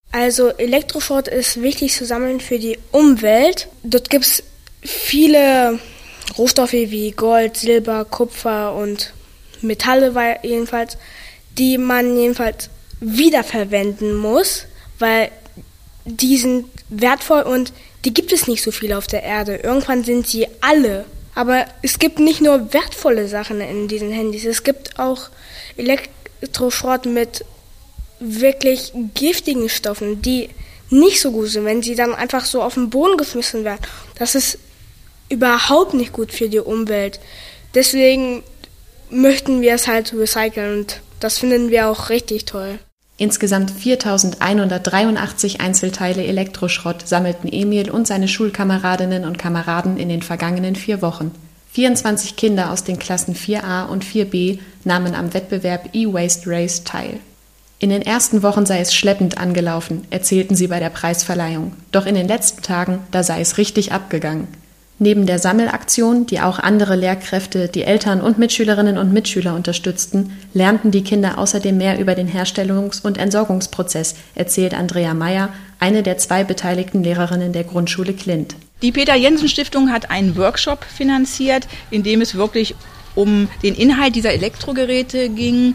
Also Elektroschrott ist wichtig zu sammeln für die Umwelt. Dort gibt es viele Rohstoffe wie Gold, Silber, Kupfer und Metalle jedenfalls, die man jedenfalls wiederverwenden muss, weil die sind wertvoll und die gibt es nicht so viele auf der Erde. Irgendwann sind sie alle. Aber es gibt nicht nur wertvolle Sachen in diesen Handys, es gibt auch Elektroschrott mit wirklich giftigen Stoffen, die nicht so gut sind, wenn sie dann einfach so auf den Boden geschmissen werden. Das ist überhaupt nicht gut für die Umwelt. Deswegen möchten wir es halt recyceln und das finden wir auch richtig toll. Insgesamt 4.183 Einzelteile Elektroschrott sammelten Emil und seine Schulkameradinnen und Kameraden in den vergangenen 4 Wochen. 24 Kinder aus den Klassen 4a und 4b nahmen am Wettbewerb E-Waste Race teil. In den ersten Wochen sei es schleppend angelaufen, erzählten sie bei der Preisverleihung. Doch in den letzten Tagen, da sei es richtig abgegangen. Neben der Sammelaktion, die auch andere Lehrkräfte, die Eltern und Mitschülerinnen und Mitschüler unterstützten, lernten die Kinder außerdem mehr über den Herstellungs- und Entsorgungsprozess, erzählt Andrea Meyer, eine der 2 beteiligten Lehrerinnen der Grundschule Klint. Die Peter-Jensen-Stiftung hat einen Workshop finanziert, in dem es wirklich um den Inhalt dieser Elektrogeräte ging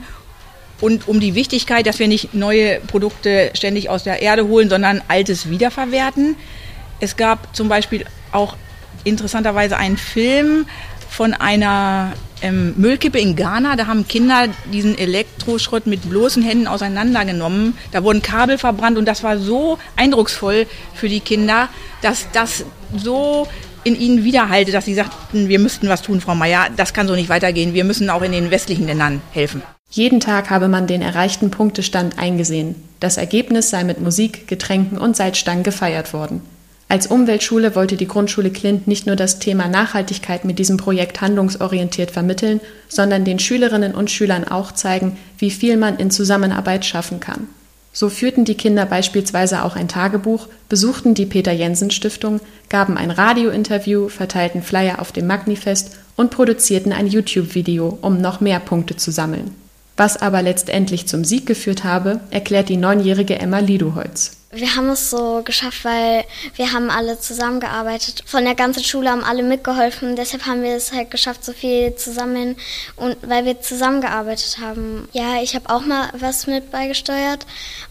und um die Wichtigkeit, dass wir nicht neue Produkte ständig aus der Erde holen, sondern Altes wiederverwerten. Es gab zum Beispiel auch interessanterweise einen Film von einer Müllkippe in Ghana. Da haben Kinder diesen Elektroschrott mit bloßen Händen auseinandergenommen. Da wurden Kabel verbrannt und das war so eindrucksvoll für die Kinder, dass das so in ihnen widerhallte, dass sie sagten, wir müssten was tun, Frau Meyer, das kann so nicht weitergehen. Wir müssen auch in den westlichen Ländern helfen. Jeden Tag habe man den erreichten Punktestand eingesehen. Das Ergebnis sei mit Musik, Getränken und Salzstangen gefeiert worden. Als Umweltschule wollte die Grundschule Klint nicht nur das Thema Nachhaltigkeit mit diesem Projekt handlungsorientiert vermitteln, sondern den Schülerinnen und Schülern auch zeigen, wie viel man in Zusammenarbeit schaffen kann. So führten die Kinder beispielsweise auch ein Tagebuch, besuchten die Peter-Jensen-Stiftung, gaben ein Radiointerview, verteilten Flyer auf dem Magnifest und produzierten ein YouTube-Video, um noch mehr Punkte zu sammeln. Was aber letztendlich zum Sieg geführt habe, erklärt die 9-jährige Emma Liduholz. Wir haben es so geschafft, weil wir haben alle zusammengearbeitet. Von der ganzen Schule haben alle mitgeholfen. Deshalb haben wir es halt geschafft, so viel zu sammeln. Und weil wir zusammengearbeitet haben. Ja, ich habe auch mal was mit beigesteuert.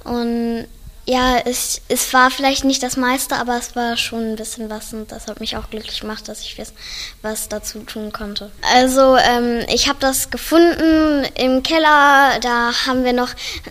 Und ja, es war vielleicht nicht das meiste, aber es war schon ein bisschen was. Und das hat mich auch glücklich gemacht, dass ich was dazu tun konnte. Also ich habe das gefunden im Keller. Da haben wir noch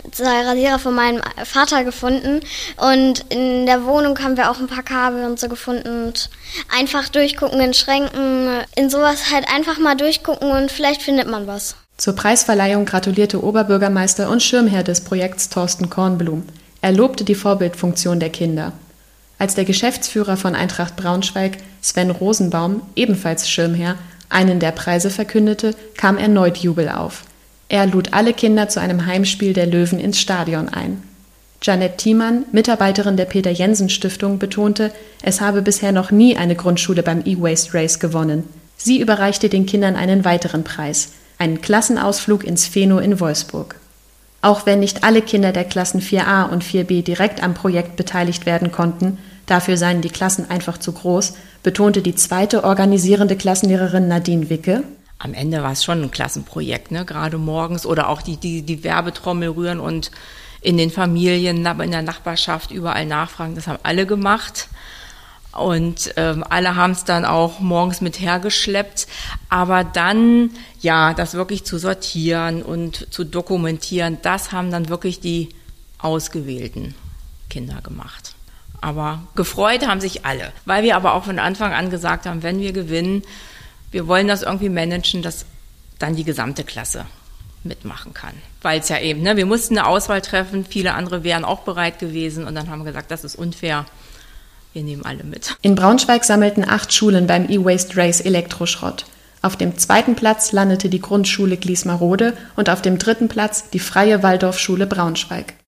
2 Rasierer von meinem Vater gefunden. Und in der Wohnung haben wir auch ein paar Kabel und so gefunden. Und einfach durchgucken in Schränken. In sowas halt einfach mal durchgucken und vielleicht findet man was. Zur Preisverleihung gratulierte Oberbürgermeister und Schirmherr des Projekts Thorsten Kornblum. Er lobte die Vorbildfunktion der Kinder. Als der Geschäftsführer von Eintracht Braunschweig, Sven Rosenbaum, ebenfalls Schirmherr, einen der Preise verkündete, kam erneut Jubel auf. Er lud alle Kinder zu einem Heimspiel der Löwen ins Stadion ein. Janette Thiemann, Mitarbeiterin der Peter-Jensen-Stiftung, betonte, es habe bisher noch nie eine Grundschule beim E-Waste Race gewonnen. Sie überreichte den Kindern einen weiteren Preis, einen Klassenausflug ins Feno in Wolfsburg. Auch wenn nicht alle Kinder der Klassen 4a und 4b direkt am Projekt beteiligt werden konnten, dafür seien die Klassen einfach zu groß, betonte die 2. organisierende Klassenlehrerin Nadine Wicke. Am Ende war es schon ein Klassenprojekt, ne? Gerade morgens oder auch die Werbetrommel rühren und in den Familien, in der Nachbarschaft überall nachfragen. Das haben alle gemacht. Und alle haben es dann auch morgens mit hergeschleppt. Aber dann, ja, das wirklich zu sortieren und zu dokumentieren, das haben dann wirklich die ausgewählten Kinder gemacht. Aber gefreut haben sich alle, weil wir aber auch von Anfang an gesagt haben, wenn wir gewinnen, wir wollen das irgendwie managen, dass dann die gesamte Klasse mitmachen kann. Weil es ja eben, ne, wir mussten eine Auswahl treffen, viele andere wären auch bereit gewesen und dann haben wir gesagt, das ist unfair. Wir nehmen alle mit. In Braunschweig sammelten 8 Schulen beim E-Waste Race Elektroschrott. Auf dem 2. Platz landete die Grundschule Gliesmarode und auf dem 3. Platz die Freie Waldorfschule Braunschweig.